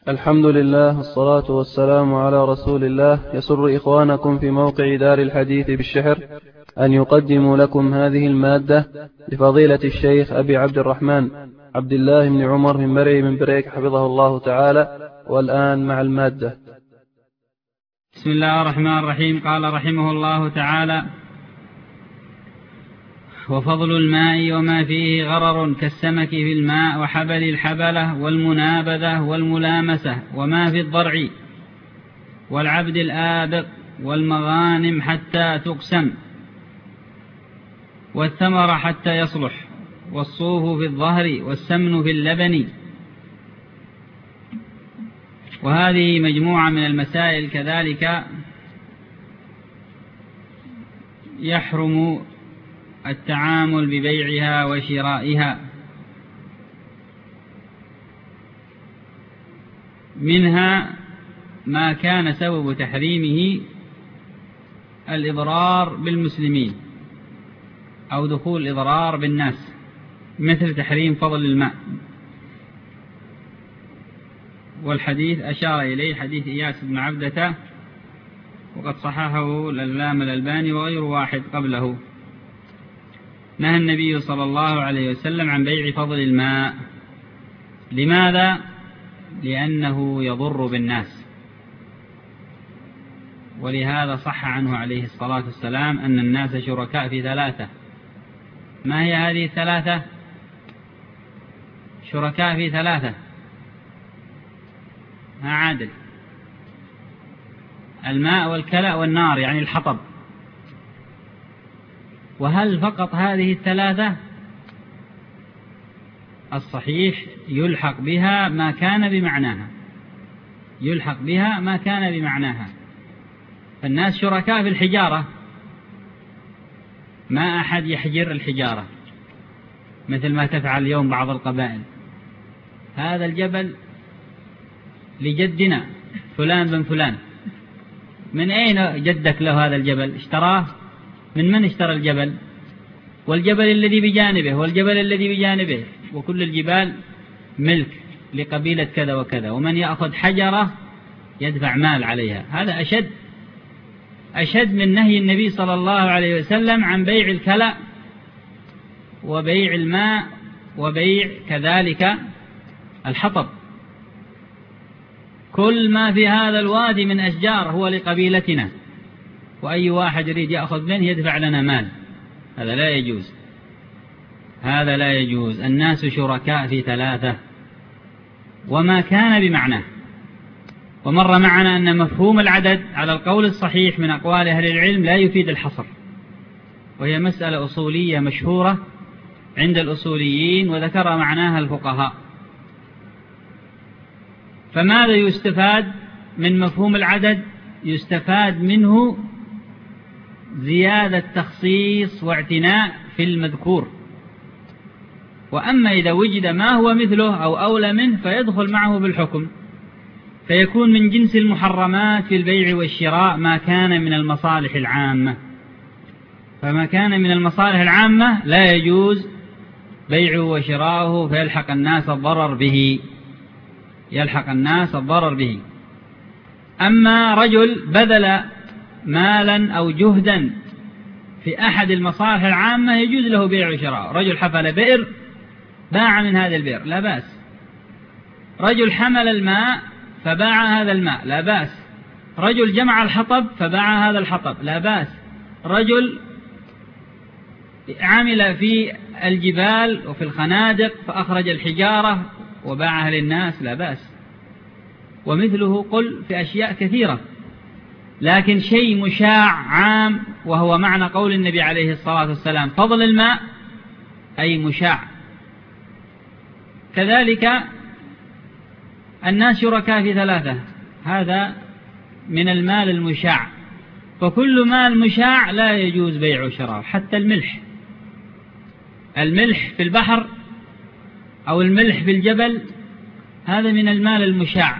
الحمد لله والصلاة والسلام على رسول الله. يسر إخوانكم في موقع دار الحديث بالشحر أن يقدموا لكم هذه المادة لفضيلة الشيخ أبي عبد الرحمن عبد الله بن عمر بن مرعي من بريك حفظه الله تعالى. والآن مع المادة. بسم الله الرحمن الرحيم. قال رحمه الله تعالى: وفضل الماء وما فيه غرر كالسمك في الماء وحبل الحبلة والمنابذة والملامسة وما في الضرع والعبد الآبق والمغانم حتى تقسم والثمر حتى يصلح والصوف في الظهر والسمن في اللبن. وهذه مجموعة من المسائل كذلك يحرم التعامل ببيعها وشرائها. منها ما كان سبب تحريمه الإضرار بالمسلمين أو دخول الإضرار بالناس، مثل تحريم فضل الماء، والحديث أشار إليه حديث إياس بن عبدة، وقد صححه العلامة الألباني وغير واحد قبله. نهى النبي صلى الله عليه وسلم عن بيع فضل الماء. لماذا؟ لأنه يضر بالناس، ولهذا صح عنه عليه الصلاة والسلام أن الناس شركاء في ثلاثة. ما هي هذه الثلاثة؟ شركاء في ثلاثة. ما عادل: الماء والكلأ والنار، يعني الحطب. وهل فقط هذه الثلاثة؟ الصحيح يلحق بها ما كان بمعناها، يلحق بها ما كان بمعناها. فالناس شركاء في الحجارة، ما أحد يحجر الحجارة مثل ما تفعل اليوم بعض القبائل. هذا الجبل لجدنا فلان بن فلان. من أين جدك له هذا الجبل؟ اشتراه؟ من اشترى الجبل؟ والجبل الذي بجانبه والجبل الذي بجانبه، وكل الجبال ملك لقبيلة كذا وكذا، ومن يأخذ حجرة يدفع مال عليها. هذا أشد من نهي النبي صلى الله عليه وسلم عن بيع الكلأ وبيع الماء وبيع كذلك الحطب. كل ما في هذا الوادي من أشجار هو لقبيلتنا، وأي واحد يريد يأخذ منه يدفع لنا مال. هذا لا يجوز، هذا لا يجوز. الناس شركاء في ثلاثة وما كان بمعناه. ومر معنا أن مفهوم العدد على القول الصحيح من أقوال أهل العلم لا يفيد الحصر، وهي مسألة أصولية مشهورة عند الأصوليين وذكر معناها الفقهاء. فماذا يستفاد من مفهوم العدد؟ يستفاد منه زيادة تخصيص واعتناء في المذكور. وأما إذا وجد ما هو مثله أو أولى منه فيدخل معه بالحكم، فيكون من جنس المحرمات في البيع والشراء ما كان من المصالح العامة. فما كان من المصالح العامة لا يجوز بيعه وشراؤه، فيلحق الناس الضرر به، يلحق الناس الضرر به. أما رجل بذل مالا أو جهدا في أحد المصالح العامة يجوز له بيع وشراء. رجل حفل بئر باع من هذا البئر لا بأس. رجل حمل الماء فباع هذا الماء لا بأس. رجل جمع الحطب فباع هذا الحطب لا بأس. رجل عمل في الجبال وفي الخنادق فأخرج الحجارة وباعها للناس لا بأس. ومثله قل في أشياء كثيرة. لكن شيء مشاع عام، وهو معنى قول النبي عليه الصلاة والسلام فضل الماء، أي مشاع. كذلك الناس شركاء في ثلاثة، هذا من المال المشاع. فكل مال مشاع لا يجوز بيع وشراء. حتى الملح في البحر أو الملح في الجبل، هذا من المال المشاع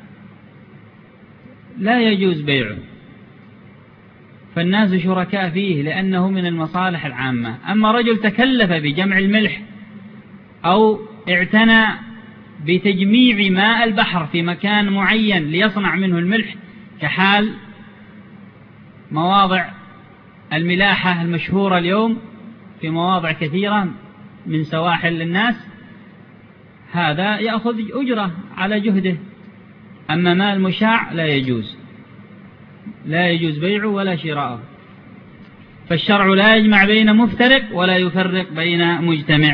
لا يجوز بيعه. فالناس شركاء فيه لأنه من المصالح العامة. أما رجل تكلف بجمع الملح أو اعتنى بتجميع ماء البحر في مكان معين ليصنع منه الملح، كحال مواضع الملاحة المشهورة اليوم في مواضع كثيرة من سواحل الناس، هذا يأخذ أجرة على جهده. أما ماء المشاع لا يجوز، لا يجوز بيعه ولا شراءه. فالشرع لا يجمع بين مفترق ولا يفرق بين مجتمع.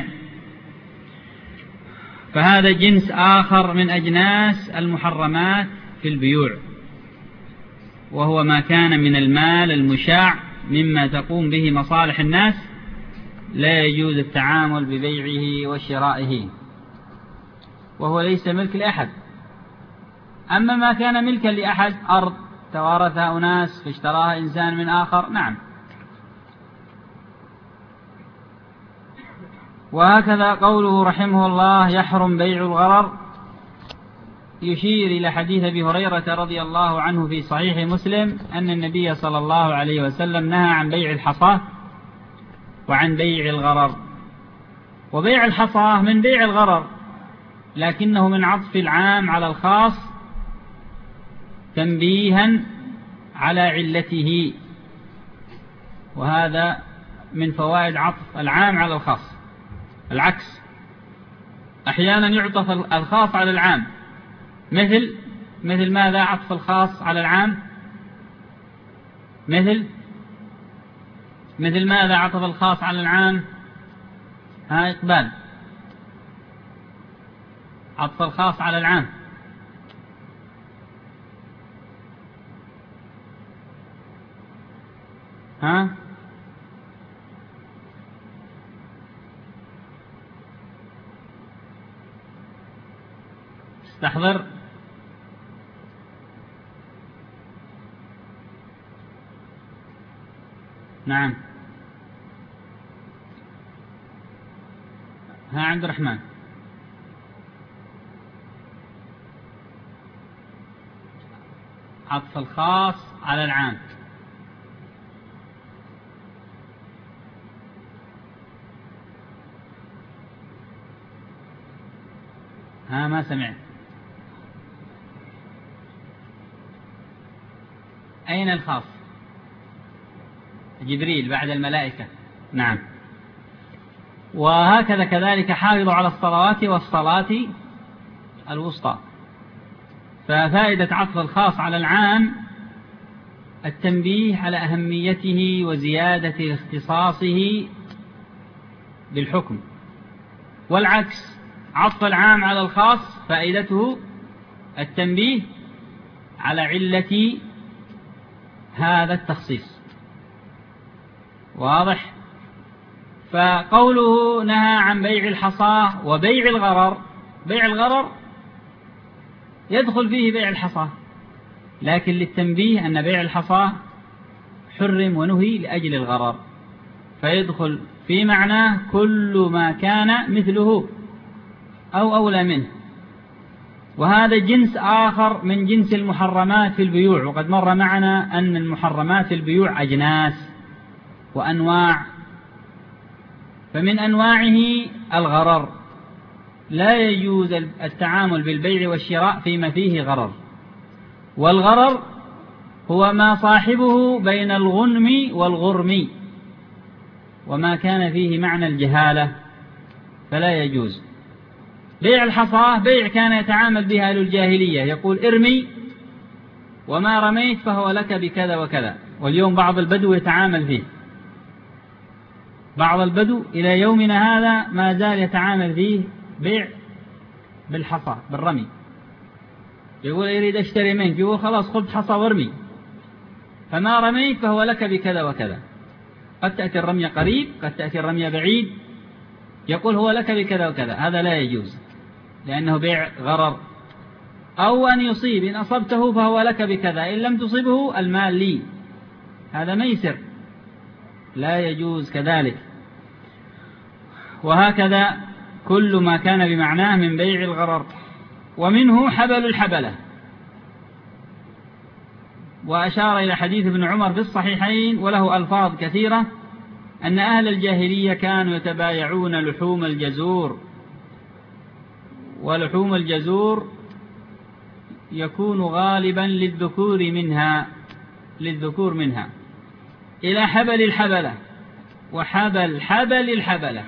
فهذا جنس آخر من أجناس المحرمات في البيوع، وهو ما كان من المال المشاع مما تقوم به مصالح الناس، لا يجوز التعامل ببيعه وشرائه، وهو ليس ملك لأحد. أما ما كان ملكا لأحد، أرض توارثها أناس فاشتراها إنسان من آخر، نعم. وهكذا قوله رحمه الله يحرم بيع الغرر، يشير إلى حديث أبي هريرة رضي الله عنه في صحيح مسلم أن النبي صلى الله عليه وسلم نهى عن بيع الحصاة وعن بيع الغرر. وبيع الحصاة من بيع الغرر، لكنه من عطف العام على الخاص تنبيها على علته، وهذا من فوائد عطف العام على الخاص. العكس، أحيانا يعطف الخاص على العام، مثل ماذا عطف الخاص على العام؟ مثل ماذا عطف الخاص على العام؟ ها إقبال، عطف الخاص على العام. ها استحضر. نعم. ها عبد الرحمن. عطف الخاص على العام. ها ما سمعت. أين الخاص؟ جبريل بعد الملائكة، نعم. وهكذا كذلك حافظوا على الصلوات والصلاة الوسطى. ففائدة عطف الخاص على العام التنبيه على أهميته وزيادة اختصاصه بالحكم، والعكس عطف العام على الخاص فائدته التنبيه على علة هذا التخصيص. واضح؟ فقوله نهى عن بيع الحصاة وبيع الغرر، بيع الغرر يدخل فيه بيع الحصاة، لكن للتنبيه أن بيع الحصاة حرم ونهي لأجل الغرر، فيدخل في معناه كل ما كان مثله أو أولى منه. وهذا جنس آخر من جنس المحرمات في البيوع، وقد مر معنا أن المحرمات في البيوع أجناس وأنواع. فمن أنواعه الغرر، لا يجوز التعامل بالبيع والشراء فيما فيه غرر. والغرر هو ما صاحبه بين الغنم والغرم، وما كان فيه معنى الجهالة فلا يجوز. بيع الحصاة بيع كان يتعامل بها أهل الجاهلية، يقول ارمي وما رميت فهو لك بكذا وكذا. واليوم بعض البدو يتعامل فيه، بعض البدو إلى يومنا هذا ما زال يتعامل فيه بيع بالحصى بالرمي. يقول يريد اشتري منك، يقول خلاص خذ حصى وارمي، فما رميت فهو لك بكذا وكذا. قد تأتي الرمية قريب، قد تأتي الرمية بعيد، يقول هو لك بكذا وكذا. هذا لا يجوز لأنه بيع غرر. أو أن يصيب، إن أصبته فهو لك بكذا، إن لم تصبه المال لي، هذا ميسر، لا يجوز كذلك. وهكذا كل ما كان بمعناه من بيع الغرر. ومنه حبل الحبلة. وأشار إلى حديث ابن عمر في الصحيحين وله ألفاظ كثيرة أن أهل الجاهلية كانوا يتبايعون لحوم الجزور ولحوم الجزور يكون غالبا للذكور منها إلى حبل الحبلة وحبل حبل الحبلة،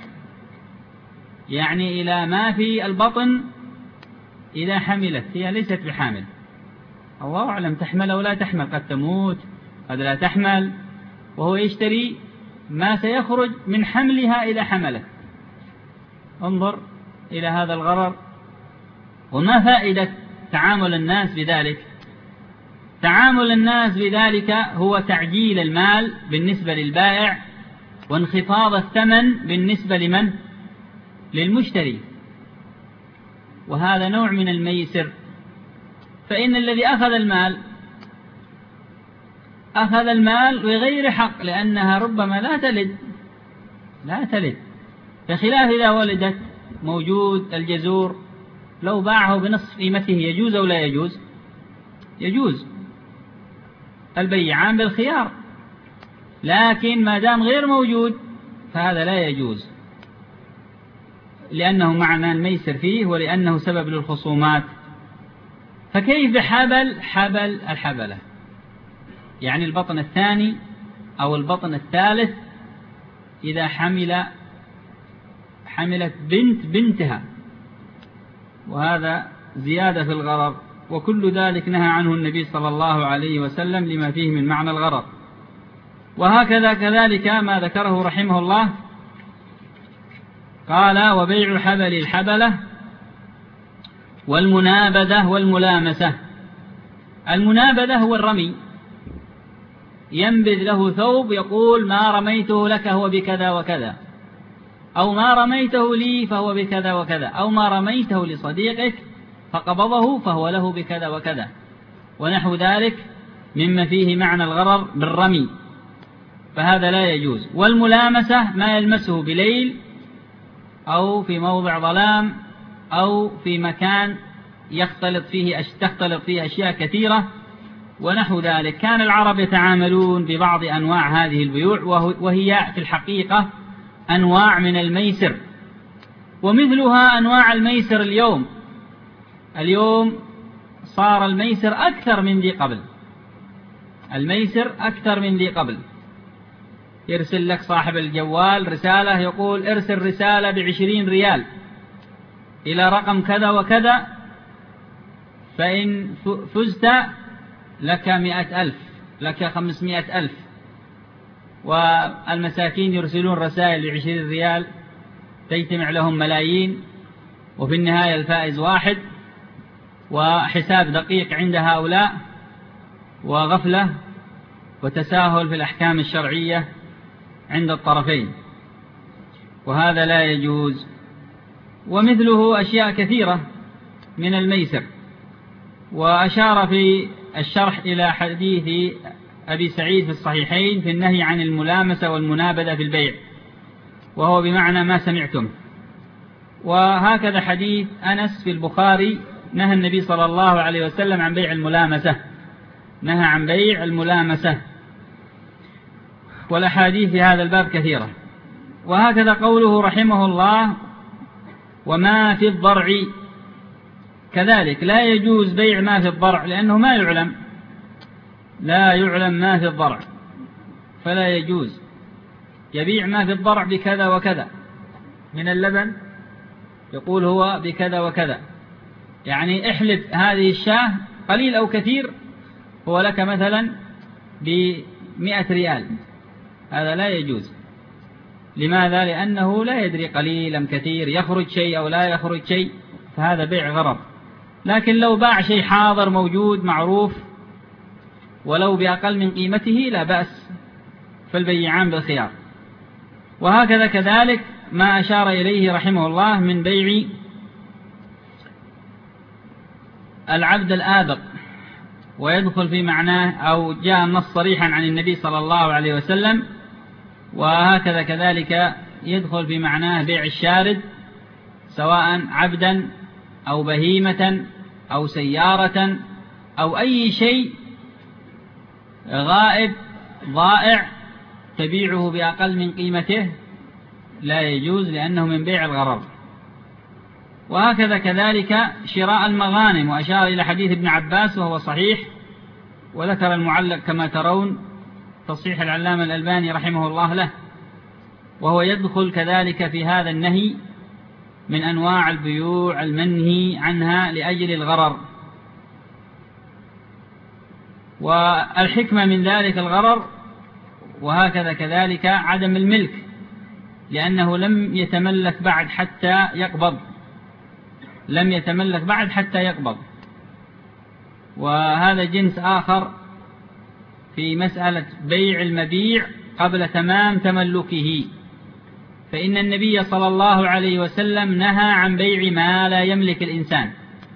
يعني إلى ما في البطن إذا حملت، هي ليست بحامل، الله أعلم تحمل أو لا تحمل، قد تموت قد لا تحمل، وهو يشتري ما سيخرج من حملها إذا حملت. انظر إلى هذا الغرر. وما فائدة تعامل الناس بذلك؟ تعامل الناس بذلك هو تعجيل المال بالنسبة للبائع وانخفاض الثمن بالنسبة لمن؟ للمشتري، وهذا نوع من الميسر. فإن الذي أخذ المال بغير حق، لأنها ربما لا تلد، بخلاف إذا ولدت موجود الجزور لو باعه بنصف قيمته يجوز أو لا يجوز؟ يجوز، البيعان بالخيار، لكن ما دام غير موجود فهذا لا يجوز، لأنه معنى الميسر فيه ولأنه سبب للخصومات. فكيف حبل الحبلة؟ يعني البطن الثاني أو البطن الثالث إذا حملت بنتها، وهذا زيادة في الغرر، وكل ذلك نهى عنه النبي صلى الله عليه وسلم لما فيه من معنى الغرر. وهكذا كذلك ما ذكره رحمه الله، قال: وبيع حبل الحبلة والمنابذة والملامسة. المنابذة هو الرمي، ينبذ له ثوب يقول ما رميته لك هو بكذا وكذا، أو ما رميته لي فهو بكذا وكذا، أو ما رميته لصديقك فقبضه فهو له بكذا وكذا، ونحو ذلك مما فيه معنى الغرر بالرمي، فهذا لا يجوز. والملامسة ما يلمسه بليل أو في موضع ظلام أو في مكان تختلط فيه أشياء كثيرة ونحو ذلك. كان العرب يتعاملون ببعض أنواع هذه البيوع، وهي في الحقيقة أنواع من الميسر، ومثلها أنواع الميسر اليوم صار الميسر أكثر من ذي قبل. يرسل لك صاحب الجوال رسالة يقول ارسل رسالة ب20 ريال إلى رقم كذا وكذا، فإن فزت لك 100,000 لك 500,000. والمساكين يرسلون رسائل ب20 ريال تجتمع لهم ملايين، وفي النهاية الفائز واحد، وحساب دقيق عند هؤلاء، وغفلة وتساهل في الأحكام الشرعية عند الطرفين، وهذا لا يجوز. ومثله أشياء كثيرة من الميسر. وأشار في الشرح إلى حديث أبي سعيد في الصحيحين في النهي عن الملامسة والمنابذة في البيع، وهو بمعنى ما سمعتم. وهكذا حديث أنس في البخاري نهى النبي صلى الله عليه وسلم عن بيع الملامسة، والأحاديث في هذا الباب كثيرة. وهكذا قوله رحمه الله: وما في الضرع، كذلك لا يجوز بيع ما في الضرع، لأنه لا يعلم ما في الضرع، فلا يجوز. يبيع ما في الضرع بكذا وكذا من اللبن، يقول هو بكذا وكذا، يعني احلب هذه الشاة قليل أو كثير هو لك مثلا ب100 ريال، هذا لا يجوز. لماذا؟ لأنه لا يدري قليل أم كثير، يخرج شيء أو لا يخرج شيء، فهذا بيع غرر. لكن لو باع شيء حاضر موجود معروف ولو بأقل من قيمته لا بأس، فالبيعان بالخيار. وهكذا كذلك ما أشار إليه رحمه الله من بيع العبد الآبق، ويدخل في معناه، أو جاء النص صريحا عن النبي صلى الله عليه وسلم. وهكذا كذلك يدخل في معناه بيع الشارد، سواء عبدا أو بهيمة أو سيارة أو أي شيء غائب ضائع تبيعه بأقل من قيمته، لا يجوز، لأنه من بيع الغرر. وهكذا كذلك شراء المغانم، وأشار إلى حديث ابن عباس وهو صحيح، وذكر المعلق كما ترون تصحيح العلامة الألباني رحمه الله له، وهو يدخل كذلك في هذا النهي من أنواع البيوع المنهي عنها لأجل الغرر. والحكمة من ذلك الغرر، وهكذا كذلك عدم الملك، لأنه لم يتملك بعد حتى يقبض، لم يتملك بعد حتى يقبض. وهذا جنس آخر في مسألة بيع المبيع قبل تمام تملكه، فإن النبي صلى الله عليه وسلم نهى عن بيع ما لا يملك الإنسان،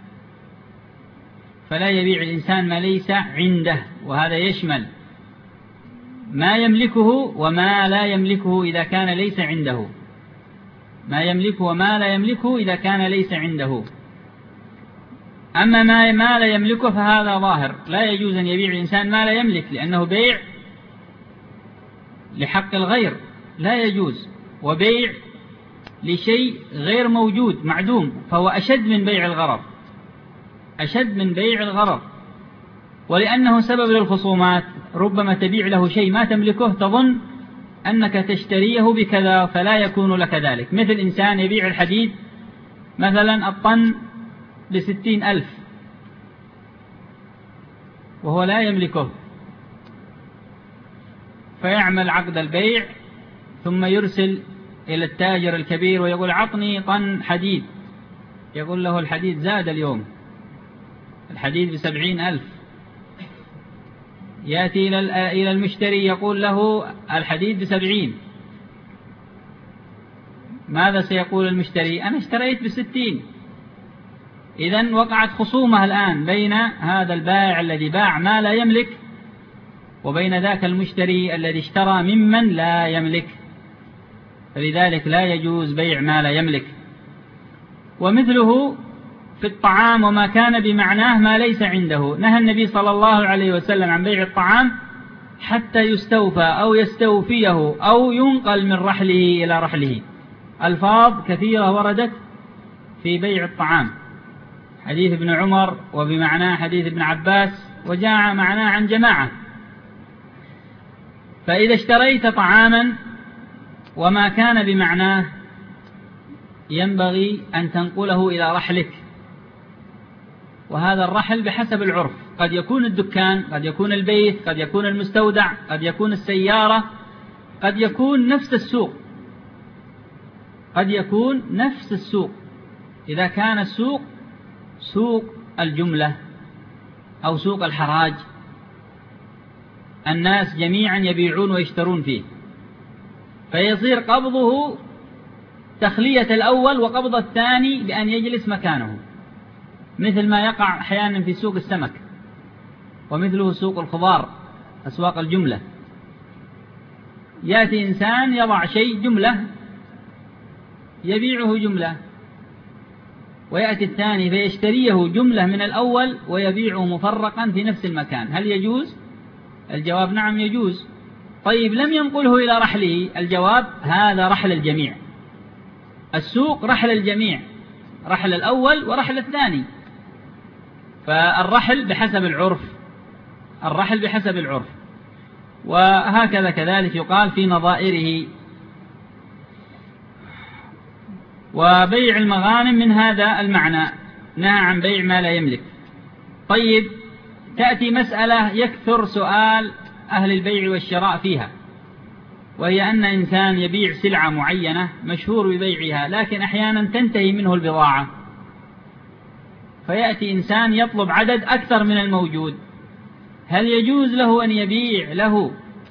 فلا يبيع الإنسان ما ليس عنده، وهذا يشمل ما يملكه وما لا يملكه إذا كان ليس عنده، ما يملكه وما لا يملكه إذا كان ليس عنده. أما ما لا يملكه فهذا ظاهر، لا يجوز أن يبيع الإنسان ما لا يملك، لأنه بيع لحق الغير لا يجوز، وبيع لشيء غير موجود معدوم فهو أشد من بيع الغرر، أشد من بيع الغرر. ولأنه سبب للخصومات، ربما تبيع له شيء ما تملكه تظن أنك تشتريه بكذا فلا يكون لك ذلك، مثل إنسان يبيع الحديد مثلا الطن ب60,000 وهو لا يملكه، فيعمل عقد البيع ثم يرسل إلى التاجر الكبير ويقول عطني طن حديد، يقول له الحديد زاد اليوم، الحديد ب70,000. يأتي إلى المشتري يقول له الحديد ب70. ماذا سيقول المشتري؟ أنا اشتريت ب60. إذن وقعت خصومة الآن بين هذا البائع الذي باع ما لا يملك وبين ذاك المشتري الذي اشترى ممن لا يملك، فلذلك لا يجوز بيع ما لا يملك. ومثله في الطعام وما كان بمعناه ما ليس عنده، نهى النبي صلى الله عليه وسلم عن بيع الطعام حتى يستوفى أو يستوفيه أو ينقل من رحله إلى رحله. ألفاظ كثيرة وردت في بيع الطعام، حديث ابن عمر وبمعناه حديث ابن عباس، وجاء معناه عن جماعة. فإذا اشتريت طعاما وما كان بمعناه ينبغي أن تنقله إلى رحلك، وهذا الرحل بحسب العرف، قد يكون الدكان، قد يكون البيت، قد يكون المستودع، قد يكون السيارة، قد يكون نفس السوق، قد يكون نفس السوق. إذا كان السوق سوق الجملة أو سوق الحراج، الناس جميعا يبيعون ويشترون فيه، فيصير قبضه تخلية الأول وقبض الثاني بأن يجلس مكانه، مثل ما يقع أحيانا في سوق السمك، ومثله سوق الخضار، أسواق الجملة. يأتي إنسان يضع شيء جملة يبيعه جملة، ويأتي الثاني فيشتريه جملة من الأول ويبيعه مفرقا في نفس المكان. هل يجوز؟ الجواب نعم يجوز. طيب لم ينقله إلى رحله، الجواب هذا رحل الجميع، السوق رحل الجميع، رحل الأول ورحل الثاني، فالرحل بحسب العرف، الرحل بحسب العرف. وهكذا كذلك يقال في نظائره. وبيع المغانم من هذا المعنى، نهى عن بيع ما لا يملك. طيب تأتي مسألة يكثر سؤال أهل البيع والشراء فيها، وهي أن إنسان يبيع سلعة معينة مشهور ببيعها، لكن أحيانا تنتهي منه البضاعة، فيأتي إنسان يطلب عدد أكثر من الموجود، هل يجوز له أن يبيع له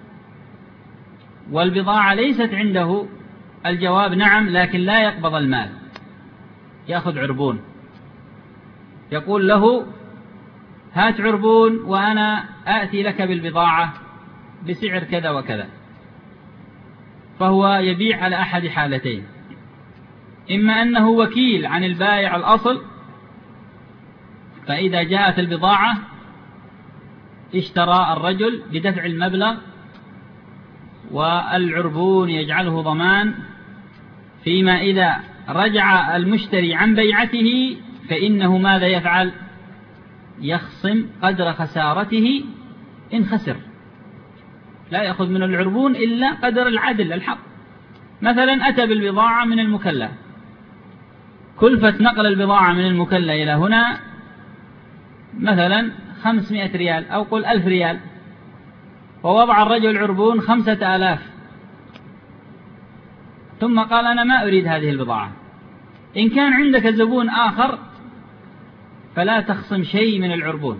والبضاعة ليست عنده؟ الجواب نعم، لكن لا يقبض المال، يأخذ عربون، يقول له هات عربون وأنا آتي لك بالبضاعة بسعر كذا وكذا. فهو يبيع على أحد حالتين، إما أنه وكيل عن البائع الأصل، فإذا جاءت البضاعة اشترى الرجل بدفع المبلغ والعربون يجعله ضمان، فيما إذا رجع المشتري عن بيعته فإنه ماذا يفعل؟ يخصم قدر خسارته إن خسر، لا يأخذ من العربون إلا قدر العدل الحق. مثلا أتى بالبضاعة من المكلا، كلفة نقل البضاعة من المكلا إلى هنا مثلا 500 ريال أو قل 1000 ريال، ووضع الرجل عربون 5000، ثم قال أنا ما أريد هذه البضاعة. إن كان عندك زبون آخر فلا تخصم شيء من العربون،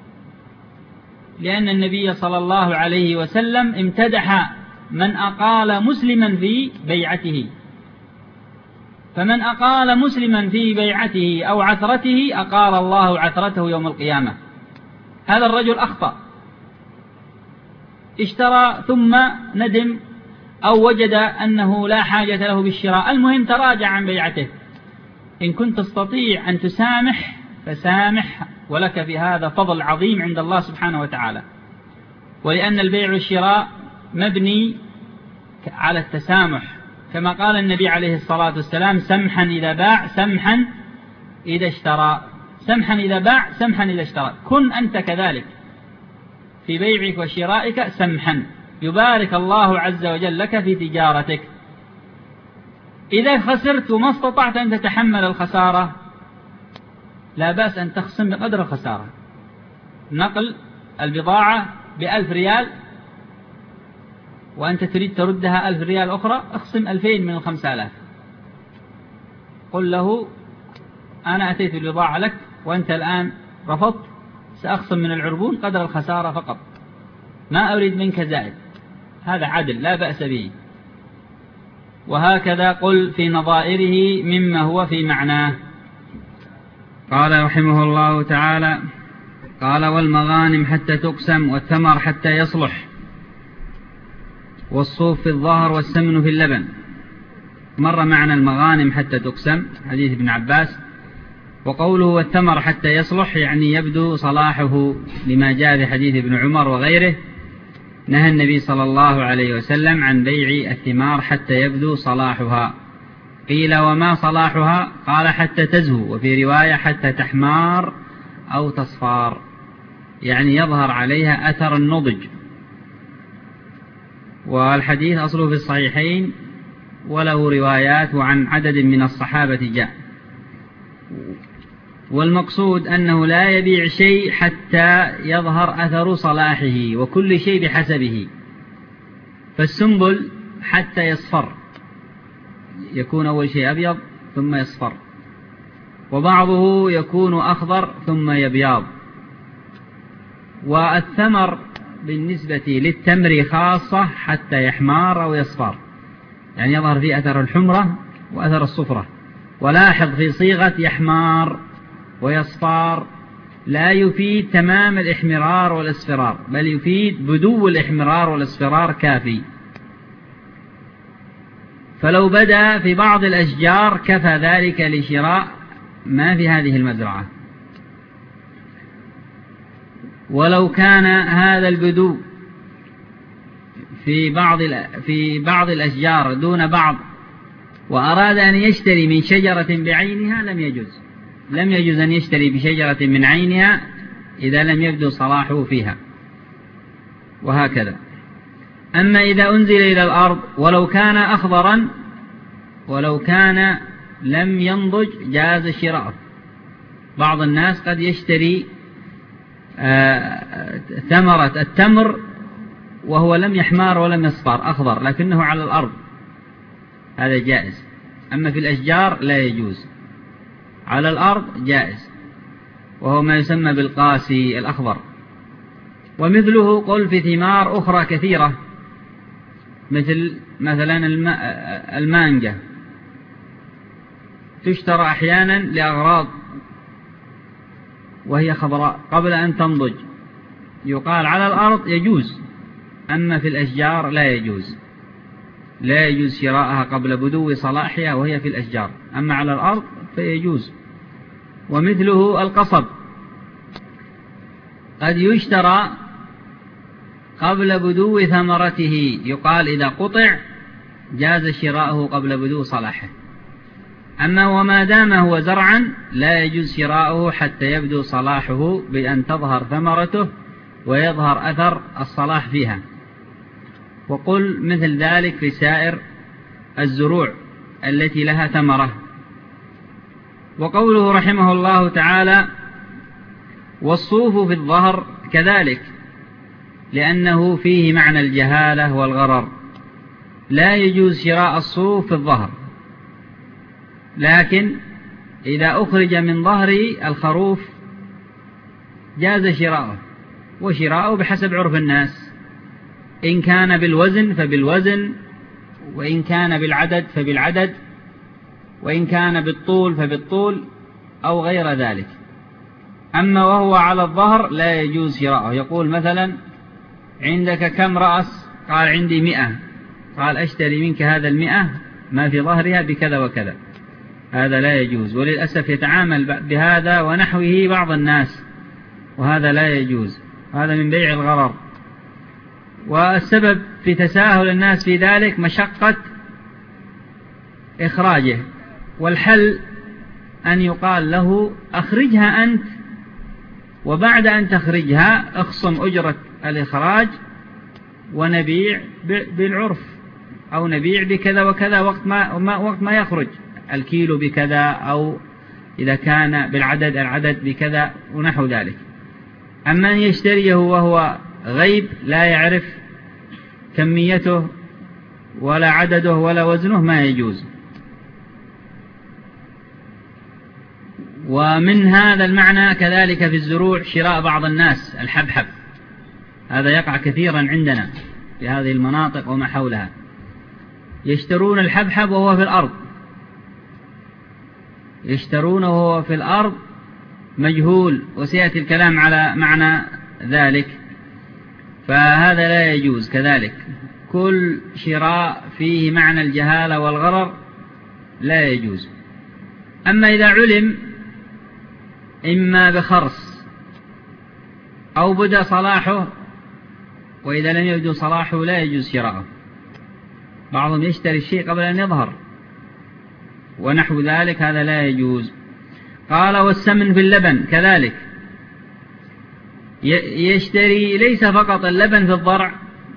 لأن النبي صلى الله عليه وسلم امتدح من أقال مسلما في بيعته، فمن أقال مسلما في بيعته أو عثرته أقال الله عثرته يوم القيامة. هذا الرجل أخطأ، اشترى ثم ندم أو وجد أنه لا حاجة له بالشراء، المهم تراجع عن بيعته. إن كنت تستطيع أن تسامح فسامح، ولك في هذا فضل عظيم عند الله سبحانه وتعالى، ولأن البيع والشراء مبني على التسامح، كما قال النبي عليه الصلاة والسلام: سمحا إذا باع سمحا إذا اشترى. سمحا إذا باع سمحا إذا اشترى. كن أنت كذلك في بيعك وشرائك سمحا، يبارك الله عز وجل لك في تجارتك. إذا خسرت وما استطعت أن تتحمل الخسارة لا بأس أن تخصم بقدر الخسارة. نقل البضاعة ب1000 ريال وأنت تريد تردها 1000 ريال أخرى، اخصم 2000 من 5000. قل له: أنا أتيت البضاعة لك وأنت الآن رفضت، سأخصم من العربون قدر الخسارة فقط، ما أريد منك زائد. هذا عدل لا بأس به. وهكذا قل في نظائره مما هو في معناه. قال رحمه الله تعالى: قال: والمغانم حتى تقسم، والثمر حتى يصلح، والصوف في الظهر، والسمن في اللبن. مر معنى المغانم حتى تقسم حديث ابن عباس. وقوله والثمر حتى يصلح يعني يبدو صلاحه، لما جاء في حديث ابن عمر وغيره: نهى النبي صلى الله عليه وسلم عن بيع الثمار حتى يبدو صلاحها. قيل: وما صلاحها؟ قال: حتى تزهو، وفي رواية حتى تحمار أو تصفار، يعني يظهر عليها أثر النضج. والحديث أصله في الصحيحين وله روايات وعن عدد من الصحابة جاء. والمقصود أنه لا يبيع شيء حتى يظهر أثر صلاحه، وكل شيء بحسبه. فالسنبل حتى يصفر، يكون أول شيء أبيض ثم يصفر، وبعضه يكون أخضر ثم يبيض. والثمر بالنسبة للتمر خاصة حتى يحمار أو يصفر، يعني يظهر فيه أثر الحمرة وأثر الصفرة. ولاحظ في صيغة يحمار ويصفار لا يفيد تمام الإحمرار والإصفرار، بل يفيد بدو الإحمرار والإصفرار كافي. فلو بدأ في بعض الأشجار كفى ذلك لشراء ما في هذه المزرعة. ولو كان هذا البدو في بعض الأشجار دون بعض، وأراد أن يشتري من شجرة بعينها، لم يجوز أن يشتري بشجرة من عينها إذا لم يبدو صلاحه فيها. وهكذا. أما إذا أنزل إلى الأرض ولو كان أخضرا ولو كان لم ينضج جاز شراءه. بعض الناس قد يشتري ثمرة التمر وهو لم يحمار ولم يصفر، أخضر لكنه على الأرض، هذا جائز. أما في الأشجار لا يجوز، على الأرض جائز، وهو ما يسمى بالقاسي الأخضر. ومثله قل في ثمار أخرى كثيرة، مثلا المانجا تشترى أحيانا لأغراض وهي خضراء قبل أن تنضج، يقال على الأرض يجوز، أما في الأشجار لا يجوز، لا يجوز شراءها قبل بدو صلاحها وهي في الأشجار، أما على الأرض فيجوز. ومثله القصب قد يشترى قبل بدو ثمرته، يقال إذا قطع جاز شراءه قبل بدو صلاحه. أما وما دام هو زرعا لا يجوز شراؤه حتى يبدو صلاحه بأن تظهر ثمرته ويظهر أثر الصلاح فيها. وقل مثل ذلك في سائر الزروع التي لها ثمرة. وقوله رحمه الله تعالى: والصوف في الظهر كذلك، لأنه فيه معنى الجهالة والغرر، لا يجوز شراء الصوف في الظهر، لكن إذا أخرج من ظهر الخروف جاز شراؤه، وشراؤه بحسب عرف الناس، إن كان بالوزن فبالوزن، وإن كان بالعدد فبالعدد، وإن كان بالطول فبالطول أو غير ذلك. أما وهو على الظهر لا يجوز شراؤه. يقول مثلا: عندك كم رأس؟ قال: عندي 100. قال: أشتري منك هذا 100 ما في ظهرها بكذا وكذا. هذا لا يجوز، وللأسف يتعامل بهذا ونحوه بعض الناس، وهذا لا يجوز، هذا من بيع الغرر. والسبب في تساهل الناس في ذلك مشقة إخراجه، والحل أن يقال له: أخرجها أنت، وبعد أن تخرجها اخصم أجرة الإخراج ونبيع بالعرف، أو نبيع بكذا وكذا وقت ما يخرج الكيلو بكذا، أو إذا كان بالعدد العدد بكذا ونحو ذلك. أما أن يشتريه وهو غيب لا يعرف كميته ولا عدده ولا وزنه ما يجوز. ومن هذا المعنى كذلك في الزروع شراء بعض الناس الحبحب، هذا يقع كثيرا عندنا في هذه المناطق وما حولها، يشترون الحبحب وهو في الأرض، يشترونه وهو في الأرض مجهول، وسيأتي الكلام على معنى ذلك، فهذا لا يجوز. كذلك كل شراء فيه معنى الجهالة والغرر لا يجوز. أما إذا علم إما بخرص أو بدا صلاحه، وإذا لم يبدو صلاحه لا يجوز شراءه. بعضهم يشتري الشيء قبل أن يظهر ونحو ذلك، هذا لا يجوز. قال: والسمن في اللبن كذلك، يشتري ليس فقط اللبن في الضرع،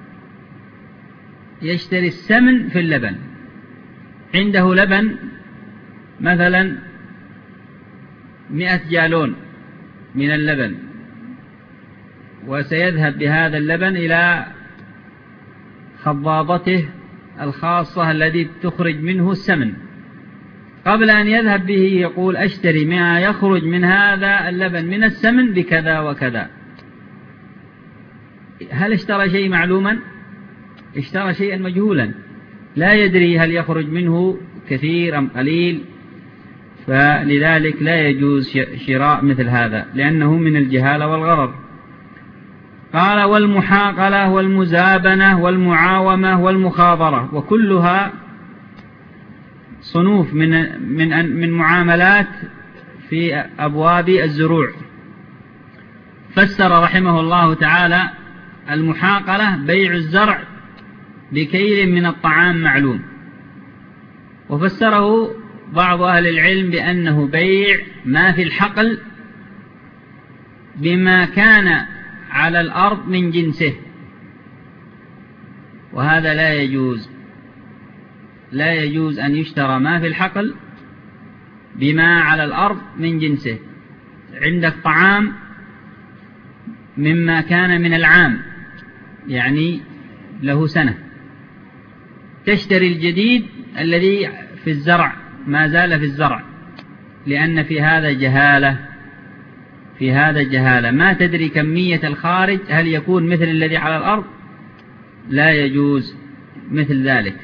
يشتري السمن في اللبن. عنده لبن مثلا 100 جالون من اللبن، وسيذهب بهذا اللبن إلى خضابته الخاصة التي تخرج منه السمن. قبل أن يذهب به يقول: أشتري ما يخرج من هذا اللبن من السمن بكذا وكذا. هل اشترى شيء معلوما؟ اشترى شيئا مجهولا، لا يدري هل يخرج منه كثير أم قليل، فلذلك لا يجوز شراء مثل هذا لأنه من الجهالة والغرر. قال: والمحاقلة والمزابنة والمعاومة والمخاضرة، وكلها صنوف من معاملات في أبواب الزروع. فسر رحمه الله تعالى المحاقلة بيع الزرع بكيل من الطعام معلوم، وفسره بعض أهل العلم بأنه بيع ما في الحقل بما كان على الأرض من جنسه، وهذا لا يجوز. لا يجوز أن يشترى ما في الحقل بما على الأرض من جنسه. عندك طعام مما كان من العام، يعني له سنة، تشتري الجديد الذي في الزرع ما زال في الزرع، لأن في هذا جهالة، في هذا جهالة، ما تدري كمية الخارج هل يكون مثل الذي على الأرض، لا يجوز مثل ذلك.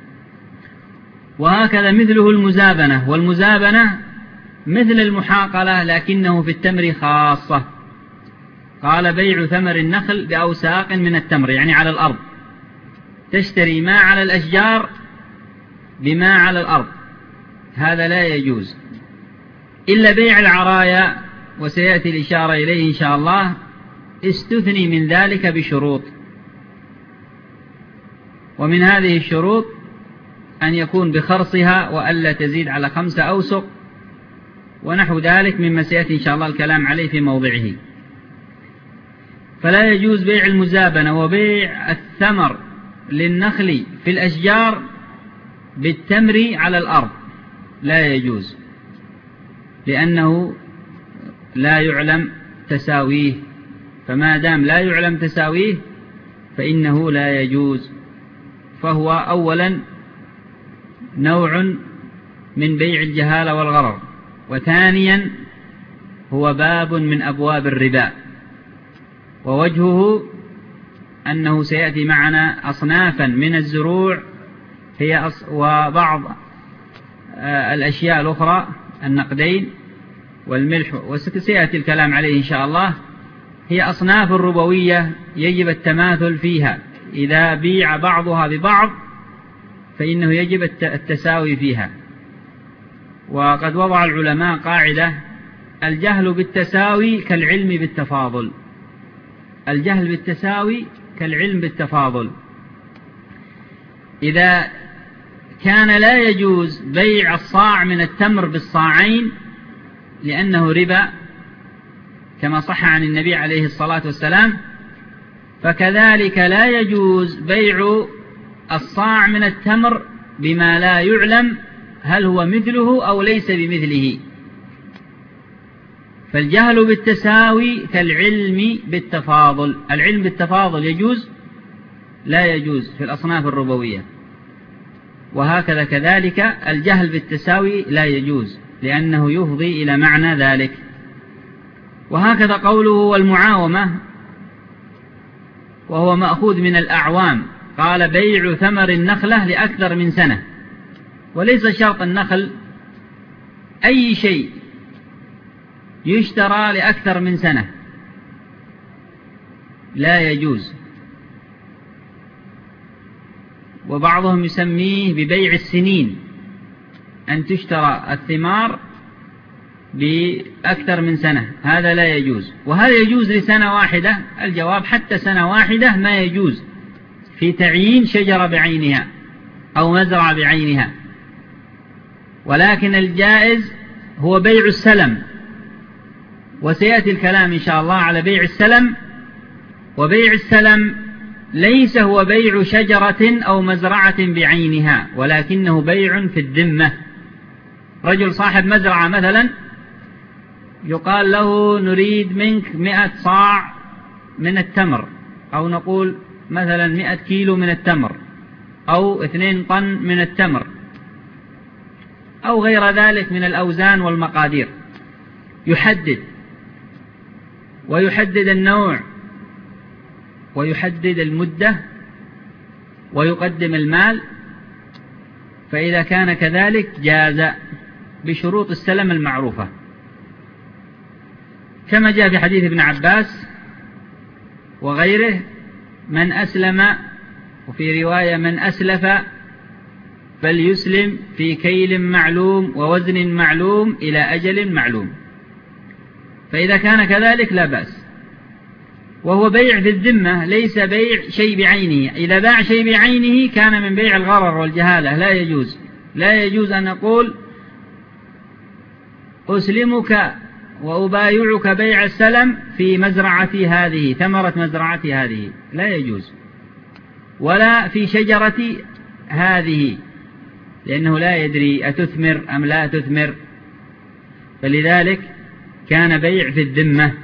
وهكذا مثله المزابنة، والمزابنة مثل المحاقلة لكنه في التمر خاصة. قال: بيع ثمر النخل بأوساق من التمر، يعني على الأرض، تشتري ما على الأشجار بما على الأرض، هذا لا يجوز. إلا بيع العرايا، وسيأتي الإشارة إليه إن شاء الله، استثني من ذلك بشروط، ومن هذه الشروط أن يكون بخرصها وألا تزيد على 5 أوسق ونحو ذلك مما سيأتي إن شاء الله الكلام عليه في موضعه. فلا يجوز بيع المزابنة وبيع الثمر للنخل في الأشجار بالتمر على الأرض، لا يجوز، لأنه لا يعلم تساويه، فما دام لا يعلم تساويه فإنه لا يجوز. فهو أولا نوع من بيع الجهالة والغرر، وثانيا هو باب من أبواب الربا. ووجهه أنه سيأتي معنا أصنافا من الزروع هي وبعض الأشياء الأخرى، النقدين والملح، وسيأتي الكلام عليه إن شاء الله. هي أصناف ربوية يجب التماثل فيها، إذا بيع بعضها ببعض فإنه يجب التساوي فيها. وقد وضع العلماء قاعدة: الجهل بالتساوي كالعلم بالتفاضل. الجهل بالتساوي كالعلم بالتفاضل. إذا كان لا يجوز بيع الصاع من التمر بالصاعين لأنه ربا كما صح عن النبي عليه الصلاة والسلام، فكذلك لا يجوز بيع الصاع من التمر بما لا يعلم هل هو مثله أو ليس بمثله. فالجهل بالتساوي كالعلم بالتفاضل. العلم بالتفاضل يجوز؟ لا يجوز في الأصناف الربوية. وهكذا كذلك الجهل بالتساوي لا يجوز، لأنه يفضي إلى معنى ذلك. وهكذا قوله والمعاومة، وهو مأخوذ من الأعوام. قال: بيع ثمر النخلة لأكثر من سنة. وليس شرط النخل، أي شيء يشترى لأكثر من سنة لا يجوز. وبعضهم يسميه ببيع السنين، أن تشترى الثمار بأكثر من سنة، هذا لا يجوز. وهل يجوز لسنة واحدة؟ الجواب: حتى سنة واحدة ما يجوز في تعيين شجرة بعينها أو مزرعة بعينها. ولكن الجائز هو بيع السلم، وسيأتي الكلام إن شاء الله على بيع السلم. وبيع السلم ليس هو بيع شجرة أو مزرعة بعينها، ولكنه بيع في الذمة. رجل صاحب مزرعة مثلا يقال له: نريد منك 100 صاع من التمر، أو نقول مثلا 100 كيلو من التمر، أو 2 طن من التمر، أو غير ذلك من الأوزان والمقادير. يحدد ويحدد النوع ويحدد المدة ويقدم المال. فإذا كان كذلك جاز بشروط السلم المعروفة، كما جاء في حديث ابن عباس وغيره: من أسلم، وفي رواية: من أسلف فليسلم في كيل معلوم ووزن معلوم إلى أجل معلوم. فإذا كان كذلك لا بأس. وهو بيع في الذمة، ليس بيع شيء بعينه. إذا باع شيء بعينه كان من بيع الغرر والجهالة، لا يجوز. لا يجوز أن أقول: أسلمك وأبايعك بيع السلم في مزرعتي هذه، ثمرة مزرعتي هذه، لا يجوز. ولا في شجرتي هذه، لأنه لا يدري أتثمر أم لا تثمر. فلذلك كان بيع في الذمة.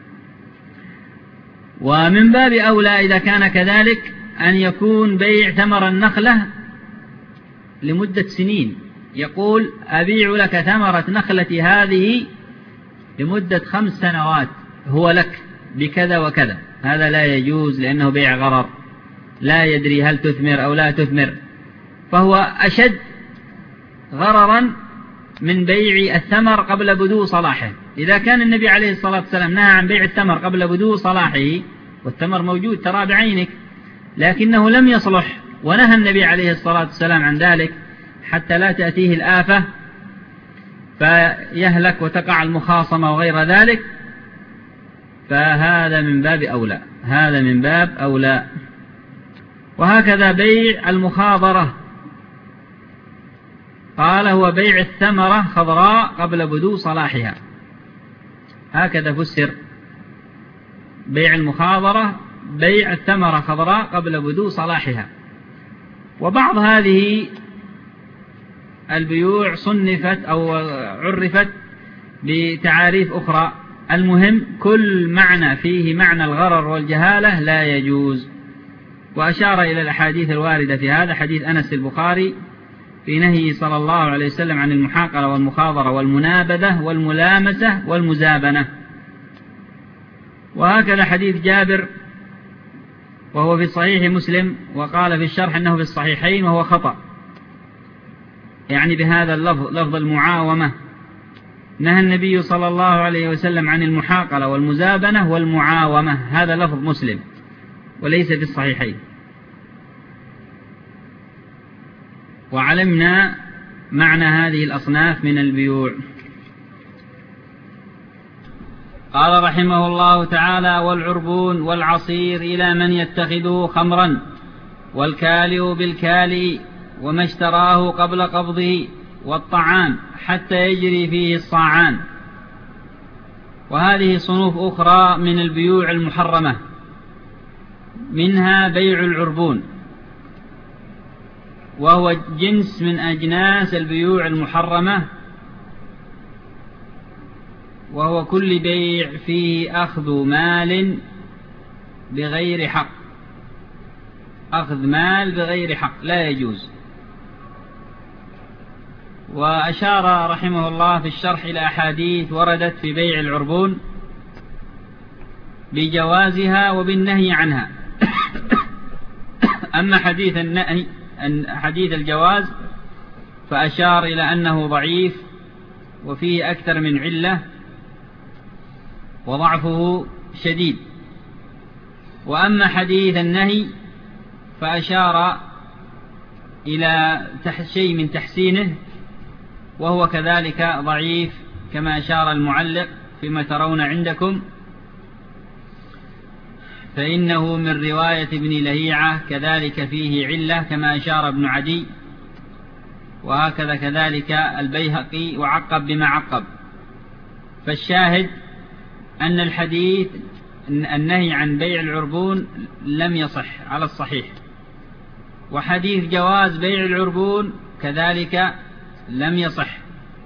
ومن باب أولى إذا كان كذلك أن يكون بيع ثمر النخلة لمدة سنين. يقول: أبيع لك ثمرة نخلتي هذه لمدة 5 سنوات، هو لك بكذا وكذا. هذا لا يجوز، لأنه بيع غرر، لا يدري هل تثمر أو لا تثمر. فهو أشد غررا من بيع الثمر قبل بدو صلاحه. إذا كان النبي عليه الصلاة والسلام نهى عن بيع الثمر قبل بدو صلاحه، والثمر موجود ترى بعينك، لكنه لم يصلح، ونهى النبي عليه الصلاة والسلام عن ذلك حتى لا تأتيه الآفة فيهلك وتقع المخاصمة وغير ذلك، فهذا من باب أولى، هذا من باب أولى. وهكذا بيع المخاضرة قال هو بيع الثمرة خضراء قبل بدو صلاحها، هكذا فسر بيع المخاضرة، بيع الثمرة خضراء قبل بدو صلاحها. وبعض هذه البيوع صنفت أو عرفت بتعاريف أخرى، المهم كل معنى فيه معنى الغرر والجهالة لا يجوز. وأشار إلى الأحاديث الواردة في هذا، حديث أنس البخاري في نهيه صلى الله عليه وسلم عن المحاقلة والمخاضرة والمنابذة والملامسة والمزابنة. وهكذا حديث جابر وهو في صحيح مسلم، وقال في الشرح أنه في الصحيحين وهو خطأ، يعني بهذا اللفظ، لفظ المعاومة. نهى النبي صلى الله عليه وسلم عن المحاقلة والمزابنة والمعاومة، هذا لفظ مسلم وليس في الصحيحين. وعلمنا معنى هذه الأصناف من البيوع. قال رحمه الله تعالى: والعربون والعصير إلى من يتخذه خمرا، والكالئ بالكالئ وما اشتراه قبل قبضه، والطعام حتى يجري فيه الصاعان. وهذه صنوف أخرى من البيوع المحرمة، منها بيع العربون، وهو جنس من أجناس البيوع المحرمة، وهو كل بيع فيه أخذ مال بغير حق، أخذ مال بغير حق لا يجوز. وأشار رحمه الله في الشرح إلى أحاديث وردت في بيع العربون بجوازها وبالنهي عنها. أما حديث النهي، حديث الجواز، فأشار إلى أنه ضعيف وفيه أكثر من علة وضعفه شديد. وأما حديث النهي فأشار إلى شيء من تحسينه، وهو كذلك ضعيف كما أشار المعلق فيما ترون عندكم، فإنه من رواية ابن لهيعة، كذلك فيه علة كما أشار ابن عدي، وهكذا كذلك البيهقي وعقب بما عقب. فالشاهد أن الحديث النهي عن بيع العربون لم يصح على الصحيح، وحديث جواز بيع العربون كذلك لم يصح.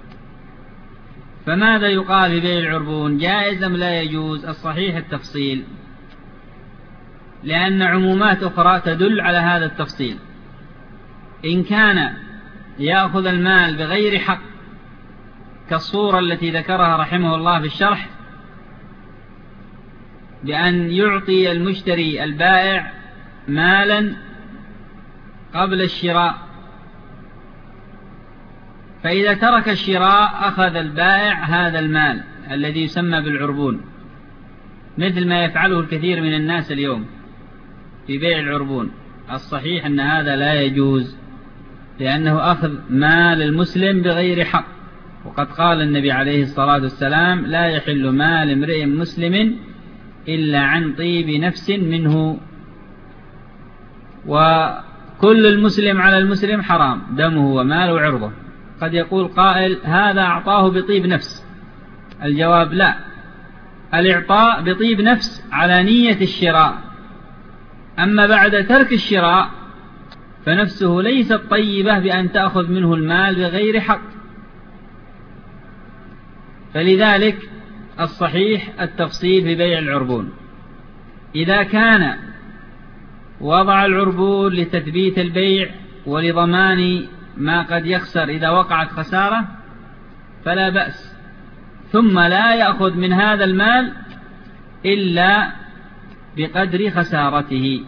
فماذا يقال في بيع العربون؟ جائز أم لا يجوز؟ الصحيح التفصيل، لأن عمومات أخرى تدل على هذا التفصيل. إن كان يأخذ المال بغير حق كالصورة التي ذكرها رحمه الله في الشرح، بأن يعطي المشتري البائع مالا قبل الشراء، فإذا ترك الشراء أخذ البائع هذا المال الذي يسمى بالعربون، مثل ما يفعله الكثير من الناس اليوم في بيع العربون. الصحيح أن هذا لا يجوز، لأنه أخذ مال المسلم بغير حق، وقد قال النبي عليه الصلاة والسلام: لا يحل مال امرئ مسلم إلا عن طيب نفس منه. وكل المسلم على المسلم حرام دمه وماله وعرضه. قد يقول قائل: هذا أعطاه بطيب نفس. الجواب: لا، الإعطاء بطيب نفس على نية الشراء، أما بعد ترك الشراء فنفسه ليست طيبة بأن تأخذ منه المال بغير حق. فلذلك الصحيح التفصيل في بيع العربون. إذا كان وضع العربون لتثبيت البيع ولضمان ما قد يخسر إذا وقعت خسارة فلا بأس، ثم لا يأخذ من هذا المال إلا بقدر خسارته،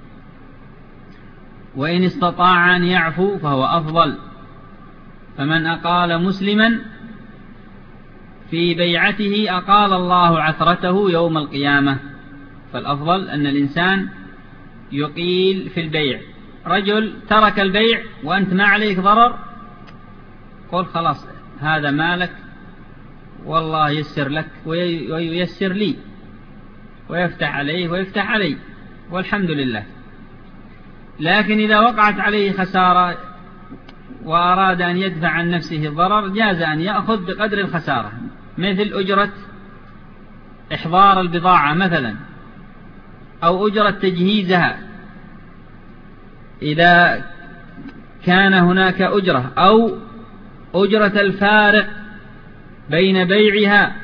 وإن استطاع أن يعفو فهو أفضل. فمن أقال مسلما في بيعته أقال الله عثرته يوم القيامة. فالأفضل أن الإنسان يقيل في البيع. رجل ترك البيع وأنت ما عليك ضرر، قل خلاص هذا مالك والله يسر لك وييسر لي ويفتح عليه ويفتح علي والحمد لله. لكن إذا وقعت عليه خسارة وأراد أن يدفع عن نفسه الضرر جاز أن يأخذ بقدر الخسارة، مثل أجرة إحضار البضاعة مثلا، أو أجرة تجهيزها إذا كان هناك أجرة، أو أجرة الفارق بين بيعها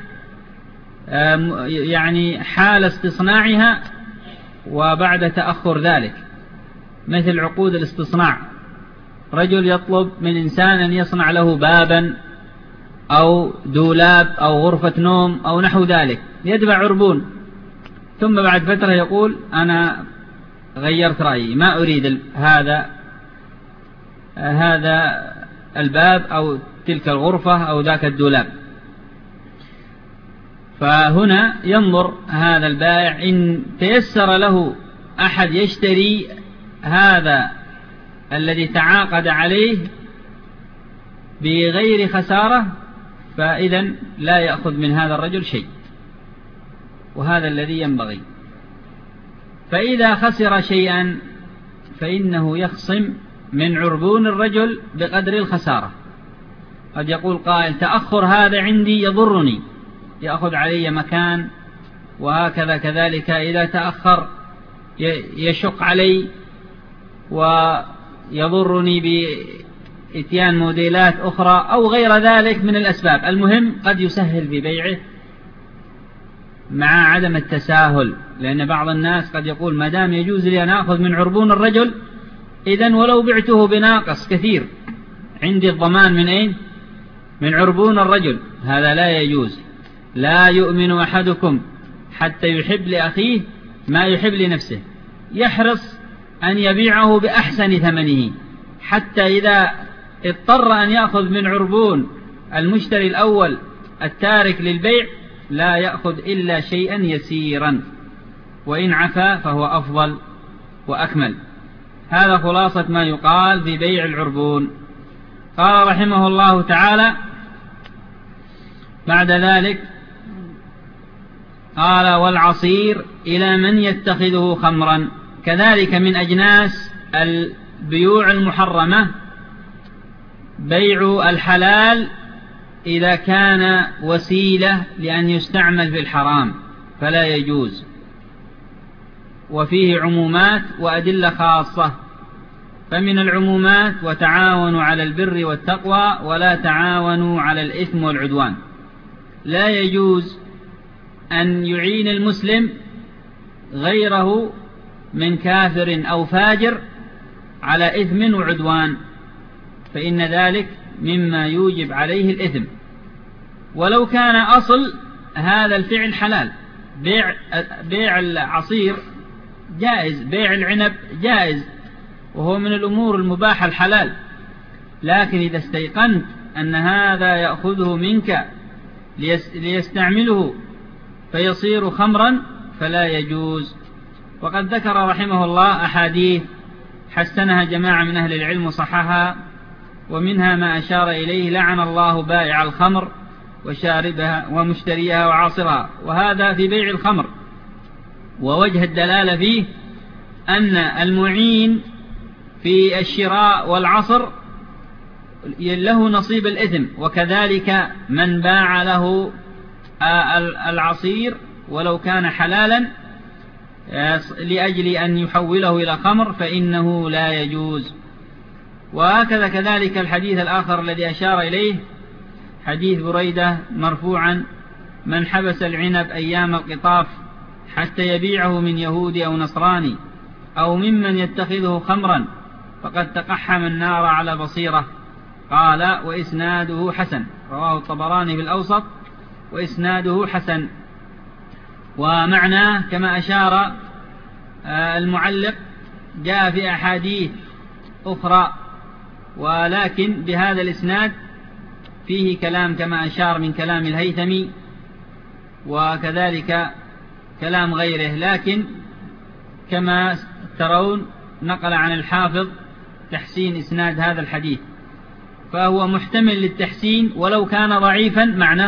يعني حال استصناعها وبعد تأخر ذلك، مثل عقود الاستصناع. رجل يطلب من إنسان أن يصنع له بابا أو دولاب أو غرفة نوم أو نحو ذلك، يدفع عربون، ثم بعد فترة يقول أنا غيرت رأيي، ما أريد هذا الباب أو تلك الغرفة أو ذاك الدولاب. فهنا ينظر هذا البائع إن تيسر له أحد يشتري هذا الذي تعاقد عليه بغير خسارة، فإذن لا يأخذ من هذا الرجل شيء، وهذا الذي ينبغي. فإذا خسر شيئا فإنه يخصم من عربون الرجل بقدر الخسارة. قد يقول قائل تأخر هذا عندي يضرني، يأخذ علي مكان، وهكذا كذلك إذا تأخر يشق علي ويضرني بإتيان موديلات أخرى أو غير ذلك من الأسباب. المهم قد يسهل في بيعه مع عدم التساهل، لأن بعض الناس قد يقول ما دام يجوز لي أن أخذ من عربون الرجل إذن ولو بعته بناقص كثير عندي الضمان من أين؟ من عربون الرجل. هذا لا يجوز. لا يؤمن أحدكم حتى يحب لأخيه ما يحب لنفسه، يحرص أن يبيعه بأحسن ثمنه، حتى إذا اضطر أن يأخذ من عربون المشتري الأول التارك للبيع لا يأخذ إلا شيئا يسيرا، وإن عفا فهو أفضل وأكمل. هذا خلاصة ما يقال في بيع العربون. قال رحمه الله تعالى بعد ذلك قال والعصير إلى من يتخذه خمرا. كذلك من أجناس البيوع المحرمة بيع الحلال إذا كان وسيلة لأن يستعمل في الحرام فلا يجوز، وفيه عمومات وأدلة خاصة. فمن العمومات وتعاونوا على البر والتقوى ولا تعاونوا على الإثم والعدوان. لا يجوز أن يعين المسلم غيره من كافر أو فاجر على إثم وعدوان، فإن ذلك مما يوجب عليه الإثم، ولو كان أصل هذا الفعل حلال. بيع العصير جائز، بيع العنب جائز، وهو من الأمور المباحة الحلال، لكن إذا استيقنت أن هذا يأخذه منك ليستعمله فيصير خمرا فلا يجوز. وقد ذكر رحمه الله أحاديث حسنها جماعة من أهل العلم وصححها، ومنها ما أشار إليه لعن الله بائع الخمر وشاربها ومشتريها وعاصرها، وهذا في بيع الخمر. ووجه الدلالة فيه أن المعين في الشراء والعصر له نصيب الإثم، وكذلك من باع له العصير ولو كان حلالا لأجل أن يحوله إلى خمر فإنه لا يجوز. وهكذا كذلك الحديث الآخر الذي أشار إليه حديث بريدة مرفوعا: من حبس العنب أيام القطاف حتى يبيعه من يهودي أو نصراني أو ممن يتخذه خمرا فقد تقحم النار على بصيرة. قال وإسناده حسن، رواه الطبراني بالأوسط وإسناده حسن. ومعناه كما أشار المعلق جاء في أحاديث أخرى، ولكن بهذا الإسناد فيه كلام كما أشار من كلام الهيثمي وكذلك كلام غيره، لكن كما ترون نقل عن الحافظ تحسين إسناد هذا الحديث، فهو محتمل للتحسين ولو كان ضعيفا.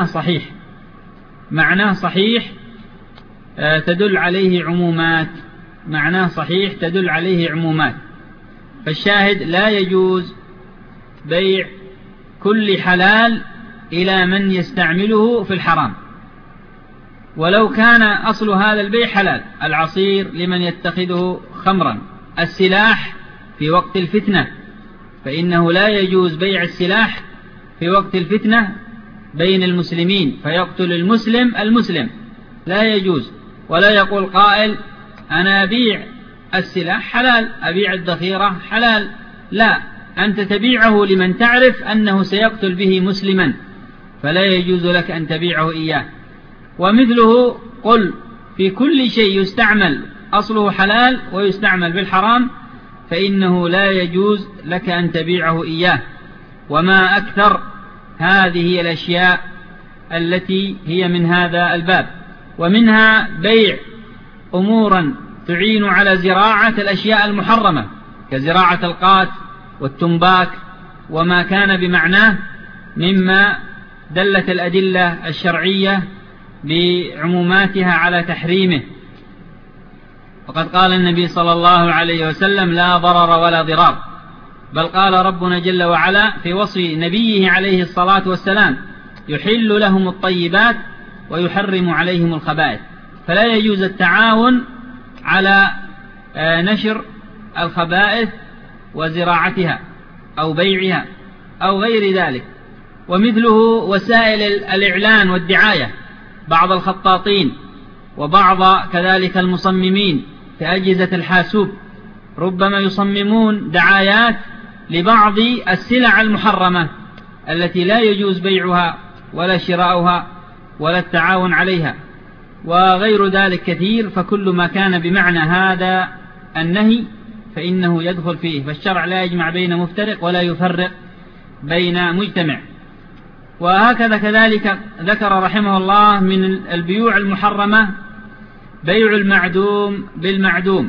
معناه صحيح تدل عليه عمومات، معناه صحيح تدل عليه عمومات. فالشاهد لا يجوز بيع كل حلال إلى من يستعمله في الحرام، ولو كان أصل هذا البيع حلال. العصير لمن يتخذه خمرا، السلاح في وقت الفتنة، فإنه لا يجوز بيع السلاح في وقت الفتنة بين المسلمين فيقتل المسلم، لا يجوز. ولا يقول قائل أنا أبيع السلاح حلال، أبيع الذخيرة حلال، لا، أنت تبيعه لمن تعرف أنه سيقتل به مسلما، فلا يجوز لك أن تبيعه إياه. ومثله قل في كل شيء يستعمل أصله حلال ويستعمل بالحرام فإنه لا يجوز لك أن تبيعه إياه. وما أكثر هذه الأشياء التي هي من هذا الباب. ومنها بيع أمورا تعين على زراعة الأشياء المحرمة كزراعة القات والتنباك وما كان بمعناه مما دلت الأدلة الشرعية بعموماتها على تحريمه. وقد قال النبي صلى الله عليه وسلم لا ضرر ولا ضرار، بل قال ربنا جل وعلا في وصف نبيه عليه الصلاة والسلام يحل لهم الطيبات ويحرم عليهم الخبائث. فلا يجوز التعاون على نشر الخبائث وزراعتها أو بيعها أو غير ذلك. ومثله وسائل الإعلان والدعاية، بعض الخطاطين وبعض كذلك المصممين في أجهزة الحاسوب ربما يصممون دعايات لبعض السلع المحرمة التي لا يجوز بيعها ولا شراؤها ولا التعاون عليها وغير ذلك كثير. فكل ما كان بمعنى هذا النهي فإنه يدخل فيه، فالشرع لا يجمع بين مفترق ولا يفرق بين مجتمع. وهكذا كذلك ذكر رحمه الله من البيوع المحرمة بيع المعدوم بالمعدوم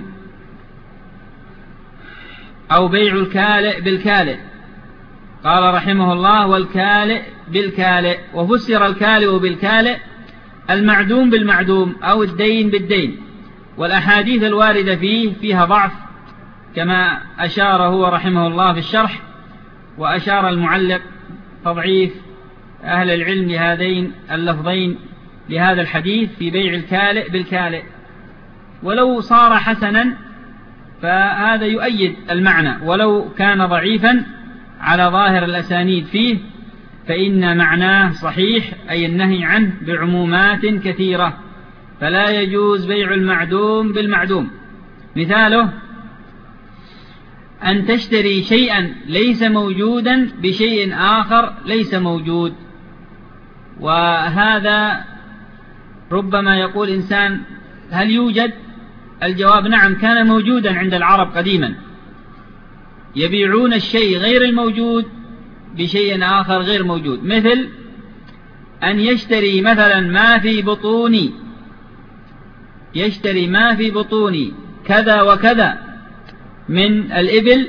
أو بيع الكالئ بالكالئ. قال رحمه الله والكالئ بالكالئ، وفسر الكالئ بالكالئ المعدوم بالمعدوم أو الدين بالدين. والأحاديث الواردة فيها ضعف كما أشار هو رحمه الله في الشرح، وأشار المعلق تضعيف أهل العلم لهذين اللفظين لهذا الحديث في بيع الكالئ بالكالئ. ولو صار حسنا فهذا يؤيد المعنى، ولو كان ضعيفا على ظاهر الأسانيد فيه فإن معناه صحيح، أي النهي عنه بعمومات كثيرة. فلا يجوز بيع المعدوم بالمعدوم. مثاله أن تشتري شيئا ليس موجودا بشيء آخر ليس موجود. وهذا ربما يقول إنسان هل يوجد؟ الجواب نعم، كان موجودا عند العرب قديما، يبيعون الشيء غير الموجود بشيء آخر غير موجود. مثل أن يشتري مثلا ما في بطوني كذا وكذا من الإبل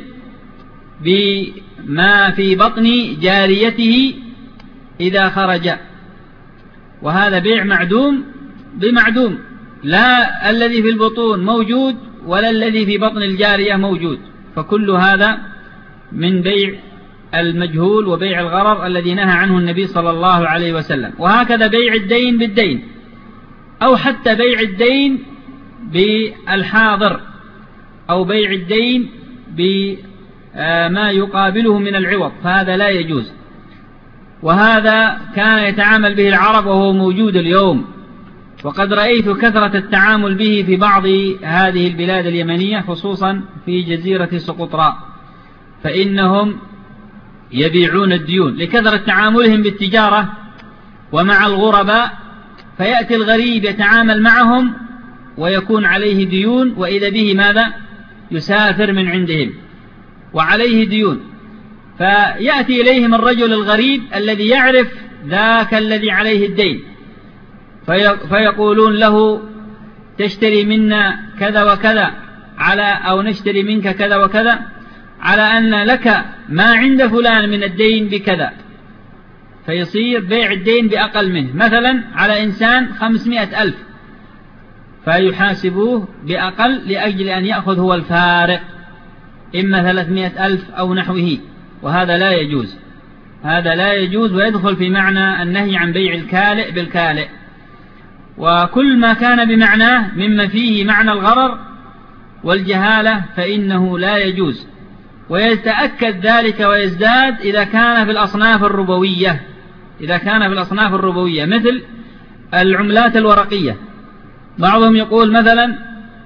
بما في بطن جاريته إذا خرج، وهذا بيع معدوم بمعدوم، لا الذي في البطون موجود ولا الذي في بطن الجارية موجود. فكل هذا من بيع المجهول وبيع الغرر الذي نهى عنه النبي صلى الله عليه وسلم. وهكذا بيع الدين بالدين، أو حتى بيع الدين بالحاضر، أو بيع الدين بما يقابله من العوض، فهذا لا يجوز. وهذا كان يتعامل به العرب وهو موجود اليوم، وقد رأيت كثرة التعامل به في بعض هذه البلاد اليمنية خصوصا في جزيرة سقطرى، فإنهم يبيعون الديون لكثرة تعاملهم بالتجارة ومع الغرباء، فيأتي الغريب يتعامل معهم ويكون عليه ديون، وإذا به ماذا؟ يسافر من عندهم وعليه ديون، فيأتي إليهم الرجل الغريب الذي يعرف ذاك الذي عليه الدين، فيقولون له تشتري منا كذا وكذا أو نشتري منك كذا وكذا على أن لك ما عند فلان من الدين بكذا، فيصير بيع الدين بأقل منه. مثلا على إنسان 500,000 فيحاسبوه بأقل لأجل أن يأخذ هو الفارق، إما 300,000 أو نحوه، وهذا لا يجوز، هذا لا يجوز، ويدخل في معنى النهي عن بيع الكالئ بالكالئ. وكل ما كان بمعناه مما فيه معنى الغرر والجهالة فإنه لا يجوز، ويتأكد ذلك ويزداد إذا كان في الأصناف الربوية، إذا كان في الأصناف الربوية مثل العملات الورقية. بعضهم يقول مثلا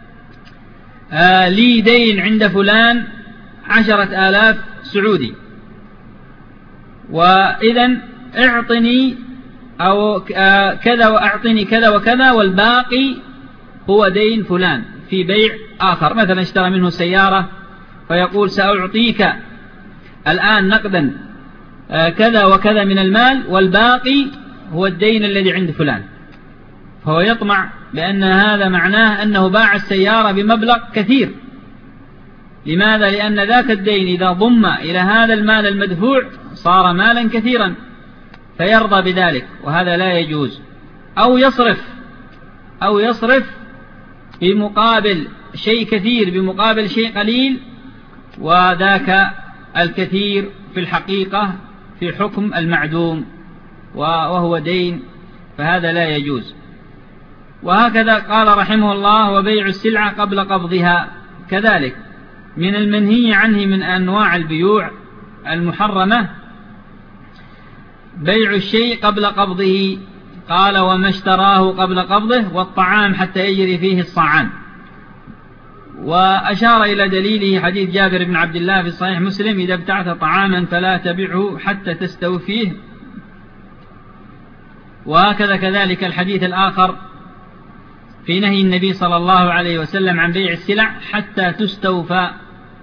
لي دين عند فلان 10,000 سعودي، وإذا اعطني أو كذا وأعطني كذا وكذا، والباقي هو دين فلان في بيع آخر. مثلا اشترى منه سيارة فيقول سأعطيك الآن نقدا كذا وكذا من المال، والباقي هو الدين الذي عند فلان، فهو يطمع بأن هذا معناه أنه باع السيارة بمبلغ كثير. لماذا؟ لأن ذاك الدين إذا ضم إلى هذا المال المدفوع صار مالا كثيرا، فيرضى بذلك، وهذا لا يجوز. أو يصرف بمقابل شيء كثير بمقابل شيء قليل، وذاك الكثير في الحقيقة في حكم المعدوم وهو دين، فهذا لا يجوز. وهكذا قال رحمه الله: وبيع السلعة قبل قبضها. كذلك من المنهي عنه من أنواع البيوع المحرمة بيع الشيء قبل قبضه. قال: وما اشتراه قبل قبضه، والطعام حتى يجري فيه الصاعان. وأشار إلى دليله حديث جابر بن عبد الله في صحيح مسلم: إذا ابتعت طعاما فلا تبعه حتى تستوفيه. وهكذا كذلك الحديث الآخر في نهي النبي صلى الله عليه وسلم عن بيع السلع حتى تستوفى.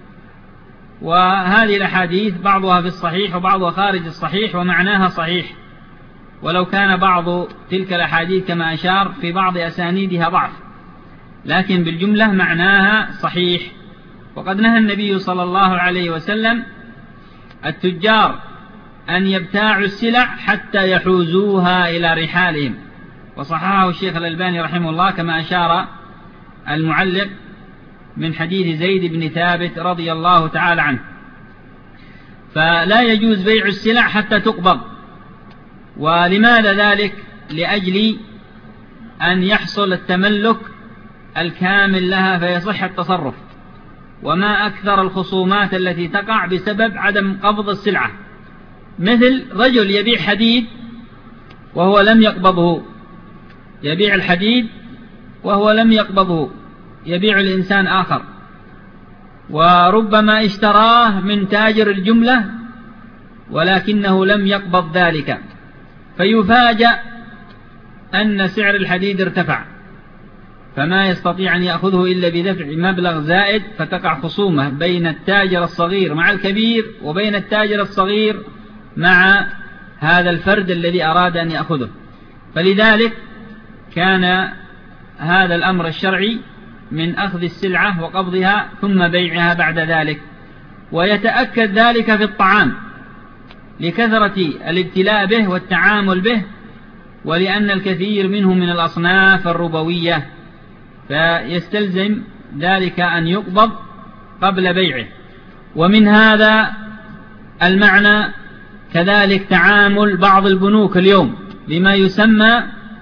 وهذه الأحاديث بعضها في الصحيح وبعضها خارج الصحيح، ومعناها صحيح، ولو كان بعض تلك الأحاديث كما أشار في بعض أسانيدها ضعف، لكن بالجملة معناها صحيح. وقد نهى النبي صلى الله عليه وسلم التجار أن يبتاعوا السلع حتى يحوزوها إلى رحالهم، وصححه الشيخ الألباني رحمه الله كما أشار المعلق من حديث زيد بن ثابت رضي الله تعالى عنه. فلا يجوز بيع السلع حتى تقبض. ولماذا ذلك؟ لأجل أن يحصل التملك الكامل لها فيصح التصرف. وما أكثر الخصومات التي تقع بسبب عدم قبض السلعة، مثل رجل يبيع حديد وهو لم يقبضه، يبيع الحديد وهو لم يقبضه، يبيع الإنسان آخر، وربما اشتراه من تاجر الجملة ولكنه لم يقبض ذلك، فيفاجأ أن سعر الحديد ارتفع، فما يستطيع أن يأخذه إلا بدفع مبلغ زائد، فتقع خصومة بين التاجر الصغير مع الكبير، وبين التاجر الصغير مع هذا الفرد الذي أراد أن يأخذه. فلذلك كان هذا الأمر الشرعي من أخذ السلعة وقبضها ثم بيعها بعد ذلك. ويتأكد ذلك في الطعام لكثرة الابتلاء به والتعامل به، ولأن الكثير منه من الأصناف الربوية، فيستلزم ذلك أن يقبض قبل بيعه. ومن هذا المعنى كذلك تعامل بعض البنوك اليوم بما يسمى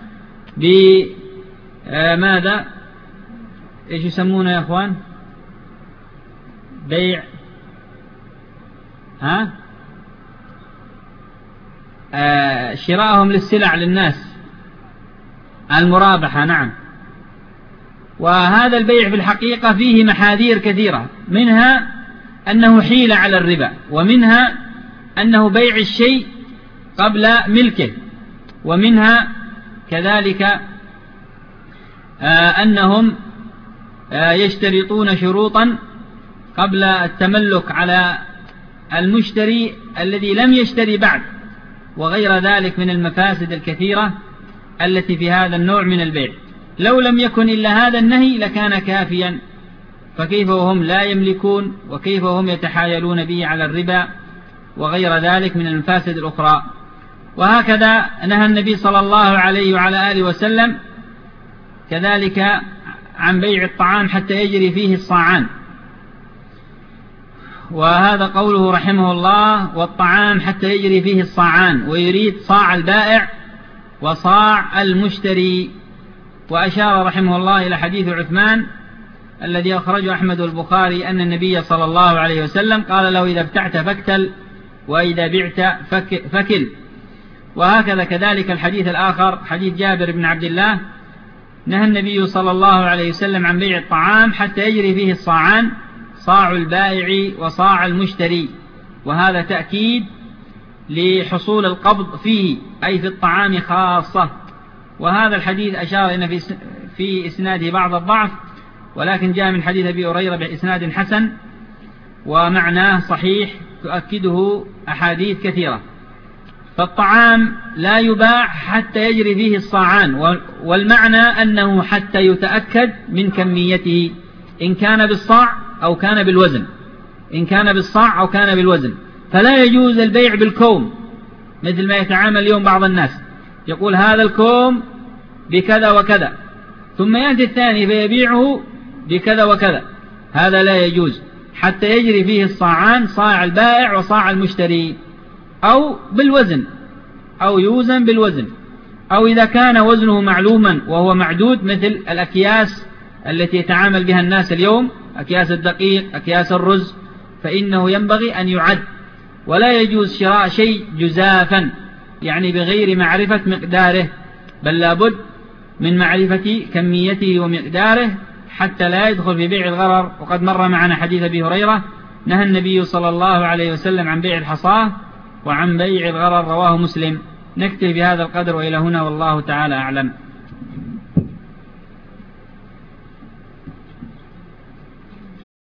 بماذا؟ إيش يسمونه يا أخوان؟ بيع شراءهم للسلع للناس، المرابحة. نعم. وهذا البيع في الحقيقة فيه محاذير كثيرة، منها أنه حيلة على الربا، ومنها أنه بيع الشيء قبل ملكه، ومنها كذلك أنهم يشترطون شروطا قبل التملك على المشتري الذي لم يشتري بعد، وغير ذلك من المفاسد الكثيرة التي في هذا النوع من البيع. لو لم يكن إلا هذا النهي لكان كافيا، فكيف وهم لا يملكون، وكيف وهم يتحايلون به على الربا وغير ذلك من المفاسد الأخرى. وهكذا نهى النبي صلى الله عليه وعلى آله وسلم كذلك عن بيع الطعام حتى يجري فيه الصاعان. وهذا قوله رحمه الله: والطعام حتى يجري فيه الصاعان، ويريد صاع البائع وصاع المشتري. وأشار رحمه الله إلى حديث عثمان الذي أخرجه أحمد البخاري أن النبي صلى الله عليه وسلم قال له: إذا ابتعت فاكتل، وإذا بعت فكل. وهكذا كذلك الحديث الآخر حديث جابر بن عبد الله: نهى النبي صلى الله عليه وسلم عن بيع الطعام حتى يجري فيه الصاعان، صاع البائع وصاع المشتري. وهذا تأكيد لحصول القبض فيه، أي في الطعام خاصة. وهذا الحديث أشار إن في إسناده بعض الضعف، ولكن جاء من حديث أبي هريرة بإسناد حسن، ومعناه صحيح تؤكده أحاديث كثيرة. فالطعام لا يباع حتى يجري فيه الصاعان، والمعنى أنه حتى يتأكد من كميته، إن كان بالصاع أو كان بالوزن، إن كان بالصاع أو كان بالوزن. فلا يجوز البيع بالكوم مثل ما يتعامل اليوم بعض الناس، يقول هذا الكوم بكذا وكذا، ثم يأتي الثاني فيبيعه بكذا وكذا. هذا لا يجوز حتى يجري فيه الصاعان، صاع البائع وصاع المشتري، أو بالوزن، أو يوزن بالوزن، أو إذا كان وزنه معلوما وهو معدود، مثل الأكياس التي يتعامل بها الناس اليوم، أكياس الدقيق، أكياس الرز، فإنه ينبغي أن يعد. ولا يجوز شراء شيء جزافا، يعني بغير معرفة مقداره، بل لابد من معرفة كميته ومقداره حتى لا يدخل في بيع الغرر. وقد مر معنا حديث أبي هريرة: نهى النبي صلى الله عليه وسلم عن بيع الحصاة وعن بيع الغرر، رواه مسلم. نكتفي بهذا القدر وإلى هنا، والله تعالى أعلم.